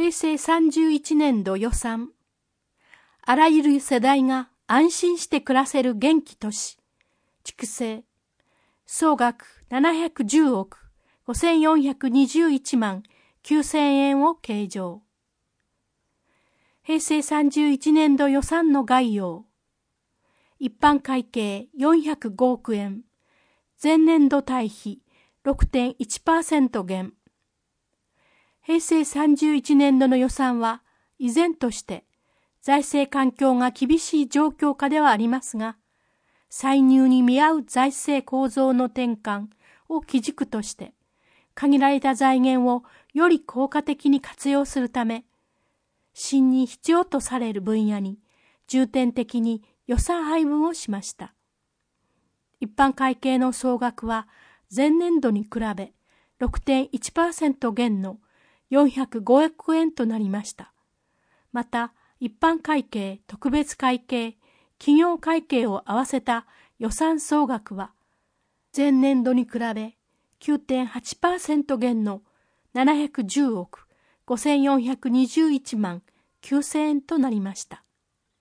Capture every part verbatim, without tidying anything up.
へいせいさんじゅういちねんど予算。あらゆる世代が安心して暮らせる元気都市。畜生。総額ななひゃくじゅうおくごせんよんひゃくにじゅういちまんきゅうせんえんを計上。へいせいさんじゅういちねんど予算の概要。一般会計よんひゃくごおくえん。前年度対比 ろくてんいちパーセント 減。へいせいさんじゅういちねんどの予算は依然として財政環境が厳しい状況下ではありますが、歳入に見合う財政構造の転換を基軸として、限られた財源をより効果的に活用するため、真に必要とされる分野に重点的に予算配分をしました。一般会計の総額は前年度に比べ ろくてんいちパーセント 減のよんひゃくごおくえんとなりました。また、一般会計、特別会計、企業会計を合わせた予算総額は、前年度に比べ きゅうてんはちパーセント 減のななひゃくじゅうおくごせんよんひゃくにじゅういちまんきゅうせんえんとなりました。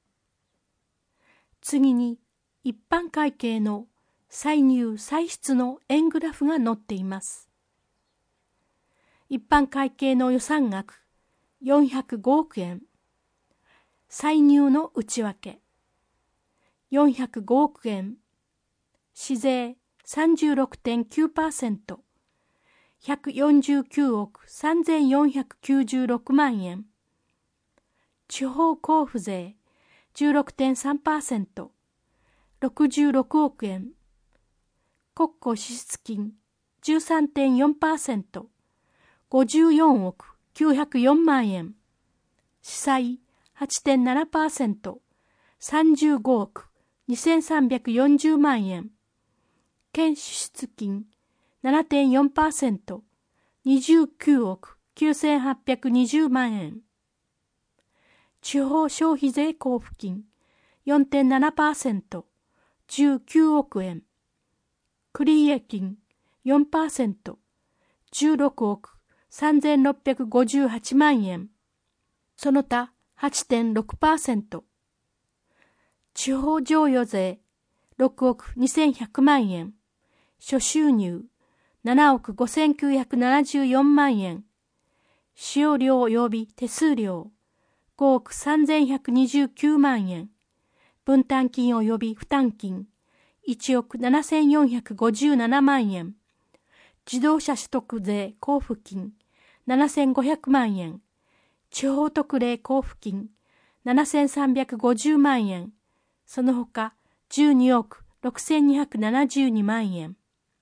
次に、一般会計の歳入歳出の円グラフが載っています。一般会計の予算額よんひゃくごおくえん。歳入の内訳よんひゃくごおくえん。市税 さんじゅうろくてんきゅうパーセント。ひゃくよんじゅうきゅうおくさんぜんよんひゃくきゅうじゅうろくまんえん。地方交付税 じゅうろくてんさんパーセント。ろくじゅうろくおくえん。国庫支出金 じゅうさんてんよんパーセント。ごじゅうよんおくきゅうひゃくよんまんえん。司債 はちてんななパーセント。さんじゅうごおくにせんさんびゃくよんじゅうまんえん。県支出金 ななてんよんパーセント。にじゅうきゅうおくきゅうせんはっぴゃくにじゅうまんえん。地方消費税交付金 よんてんななパーセント。じゅうきゅうおくえん。繰入金 よんパーセント。じゅうろくおくさんぜんろっぴゃくごじゅうはちまんえん。その他 はちてんろくパーセント。地方譲与税ろくおくにせんひゃくまんえん。諸収入ななおくごせんきゅうひゃくななじゅうよんまんえん。使用料及び手数料ごおくさんぜんひゃくにじゅうきゅうまんえん。分担金及び負担金いちおくななせんよんひゃくごじゅうななまんえん。自動車取得税交付金ななせんごひゃくまんえん。地方特例交付金ななせんさんびゃくごじゅうまんえん。その他じゅうにおくろくせんにひゃくななじゅうにまんえん。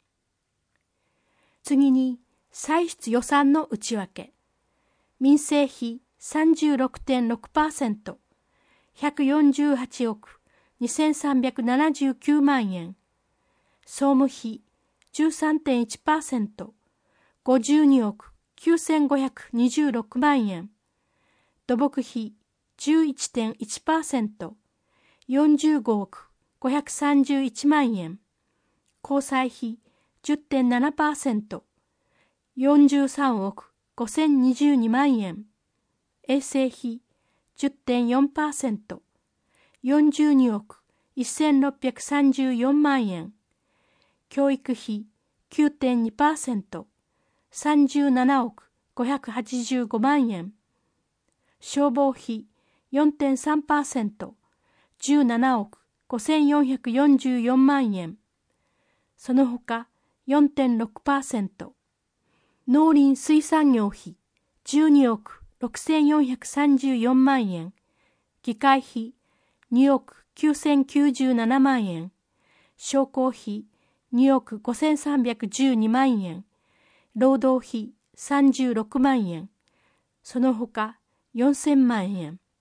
次に歳出予算の内訳。民生費 さんじゅうろくてんろくパーセント。ひゃくよんじゅうはちおくにせんさんびゃくななじゅうきゅうまんえん。総務費 じゅうさんてんいちパーセント。ごじゅうにおくきゅうせんごひゃくにじゅうろくまんえん。土木費 じゅういちてんいちパーセント。よんじゅうごおくごひゃくさんじゅういちまんえん。交際費 じゅってんななパーセント。よんじゅうさんおくごせんにじゅうにまんえん。衛生費 じゅってんよんパーセント。よんじゅうにおくせんろっぴゃくさんじゅうよんまんえん。教育費 きゅうてんにパーセント。さんじゅうななおくごひゃくはちじゅうごまんえん。消防費 よんてんさんパーセント。じゅうななおくごせんよんひゃくよんじゅうよんまんえん。その他 よんてんろくパーセント。農林水産業費じゅうにおくろくせんよんひゃくさんじゅうよんまんえん。議会費におくきゅうせんきゅうじゅうななまんえん。商工費におくごせんさんびゃくじゅうにまんえん。労働費さんじゅうろくまんえん。その他よんせんまんえん。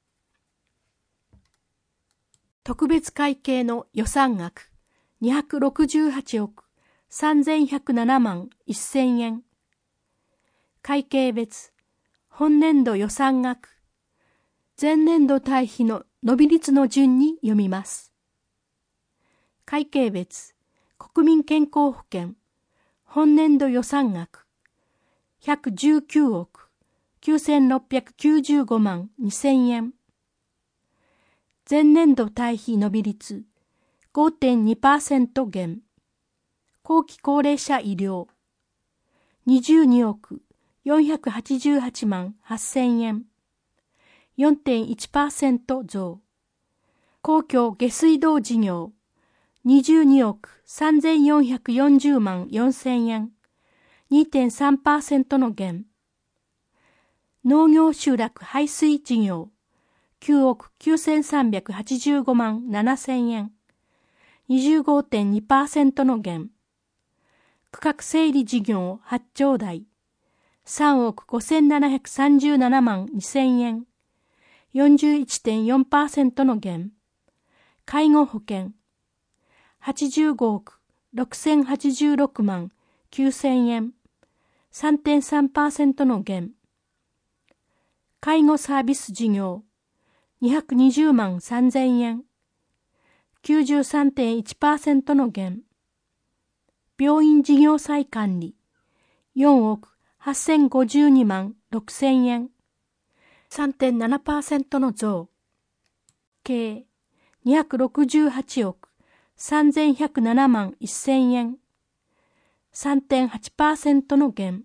特別会計の予算額にひゃくろくじゅうはちおくさんぜんひゃくななまんせんえん。会計別本年度予算額前年度対比の伸び率の順に読みます。会計別国民健康保険本年度予算額ひゃくじゅうきゅうおくきゅうせんろっぴゃくきゅうじゅうごまんにせんえん。前年度対比伸び率 ごてんにパーセント 減。後期高齢者医療にじゅうにおくよんひゃくはちじゅうはちまんはっせんえん。よんてんいちパーセント 増。公共下水道事業にじゅうにおくさんぜんよんひゃくよんじゅうまんよんせんえん。にてんさんパーセント の減。農業集落排水事業きゅうおくきゅうせんさんびゃくはちじゅうごまんななせんえん。にじゅうごてんにパーセント の減。区画整理事業はちちょうだいさんおくごせんななひゃくさんじゅうななまんにせんえん。よんじゅういってんよんパーセント の減。介護保険はちじゅうごおくろくせんはちじゅうろくまんきゅうせんえん。さんてんさんパーセント の減。介護サービス事業にひゃくにじゅうまんさんぜんえん。きゅうじゅうさんてんいちパーセント の減。病院事業再管理よんおくはっせんごじゅうにまんろくせんえん。さんてんななパーセント の増。計にひゃくろくじゅうはちおくさんぜんひゃくななまんせんえん。さんてんはちパーセント の減。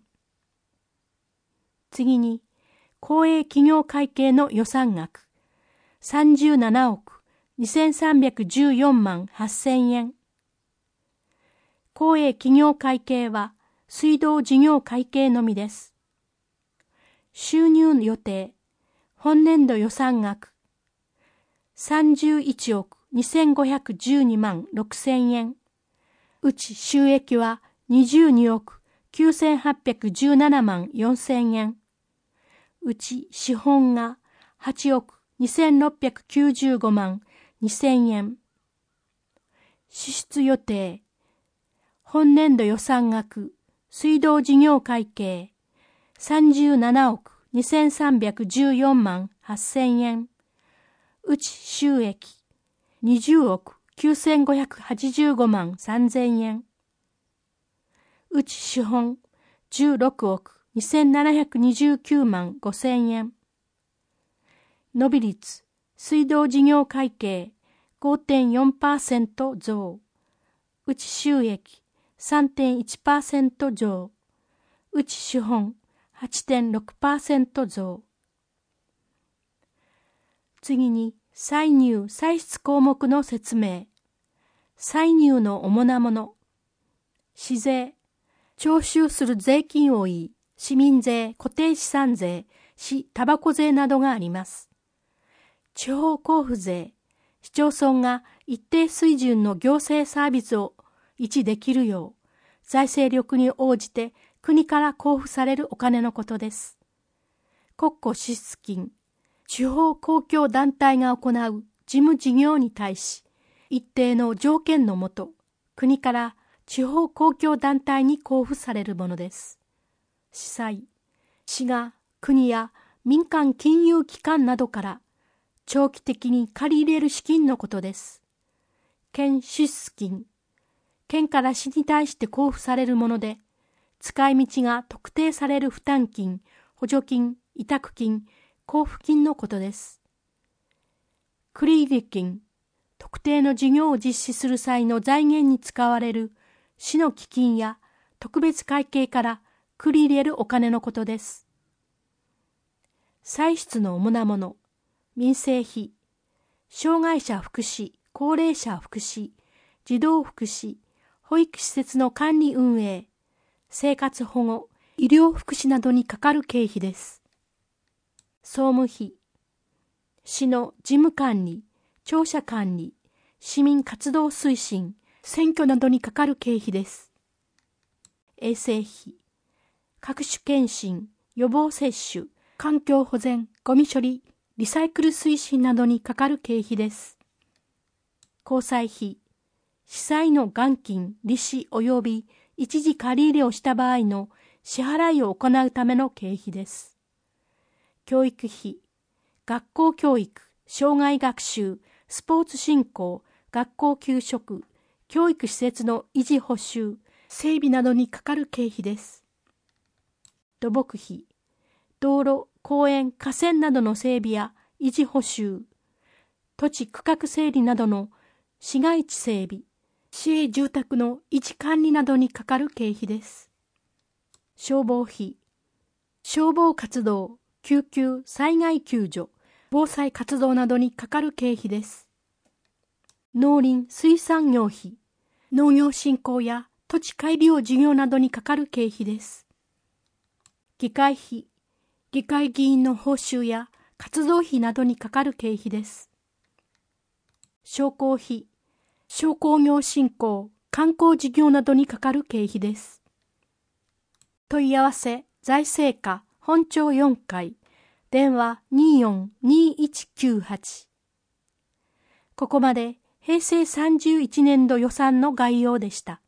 次に、公営企業会計の予算額さんじゅうななおくにせんさんびゃくじゅうよんまんはっせんえん。公営企業会計は水道事業会計のみです。収入予定、本年度予算額さんじゅういちおくにせんごひゃくじゅうにまんろくせんえん。うち収益はにじゅうにおくきゅうせんはっぴゃくじゅうななまんよんせんえん。うち資本がはちおくにせんろっぴゃくきゅうじゅうごまんにせんえん。支出予定、本年度予算額、水道事業会計、さんじゅうななおくにせんさんびゃくじゅうよんまんはっせんえん。うち収益、にじゅうおくきゅうせんごひゃくはちじゅうごまんさんぜんえん。うち資本、じゅうろくおくにせんななひゃくにじゅうきゅうまんごせんえん。伸び率、水道事業会計 ごてんよんパーセント 増。うち収益 さんてんいちパーセント 増。うち資本 はちてんろくパーセント 増。次に、歳入・歳出項目の説明。歳入の主なもの。市税、徴収する税金を言い、市民税、固定資産税、市たばこ税などがあります。地方交付税、市町村が一定水準の行政サービスを維持できるよう、財政力に応じて国から交付されるお金のことです。国庫支出金、地方公共団体が行う事務事業に対し、一定の条件のもと、国から地方公共団体に交付されるものです。市債、市が国や民間金融機関などから長期的に借り入れる資金のことです。県支出金、県から市に対して交付されるもので、使い道が特定される負担金、補助金、委託金、交付金のことです。繰入金、特定の事業を実施する際の財源に使われる市の基金や特別会計から繰り入れるお金のことです。歳出の主なもの、民生費、障害者福祉、高齢者福祉、児童福祉、保育施設の管理運営、生活保護、医療福祉などにかかる経費です。総務費、市の事務管理、庁舎管理、市民活動推進、選挙などにかかる経費です。衛生費、各種検診、予防接種、環境保全、ゴミ処理、リサイクル推進などにかかる経費です。交際費、市債の元金、利子及び一時借り入れをした場合の支払いを行うための経費です。教育費、学校教育、生涯学習、スポーツ振興、学校給食、教育施設の維持補修、整備などにかかる経費です。土木費、 道路、公園、河川などの整備や維持補修、土地区画整理などの市街地整備、市営住宅の維持管理などにかかる経費です。消防費、消防活動、救急、災害救助、防災活動などにかかる経費です。農林水産業費、農業振興や土地改良事業などにかかる経費です。議会費、議会議員の報酬や活動費などにかかる経費です。商工費、商工業振興、観光事業などにかかる経費です。問い合わせ、財政課、本庁よんかい、電話 にーよんにーいちきゅうはち。ここまで平成さんじゅういちねんど予算の概要でした。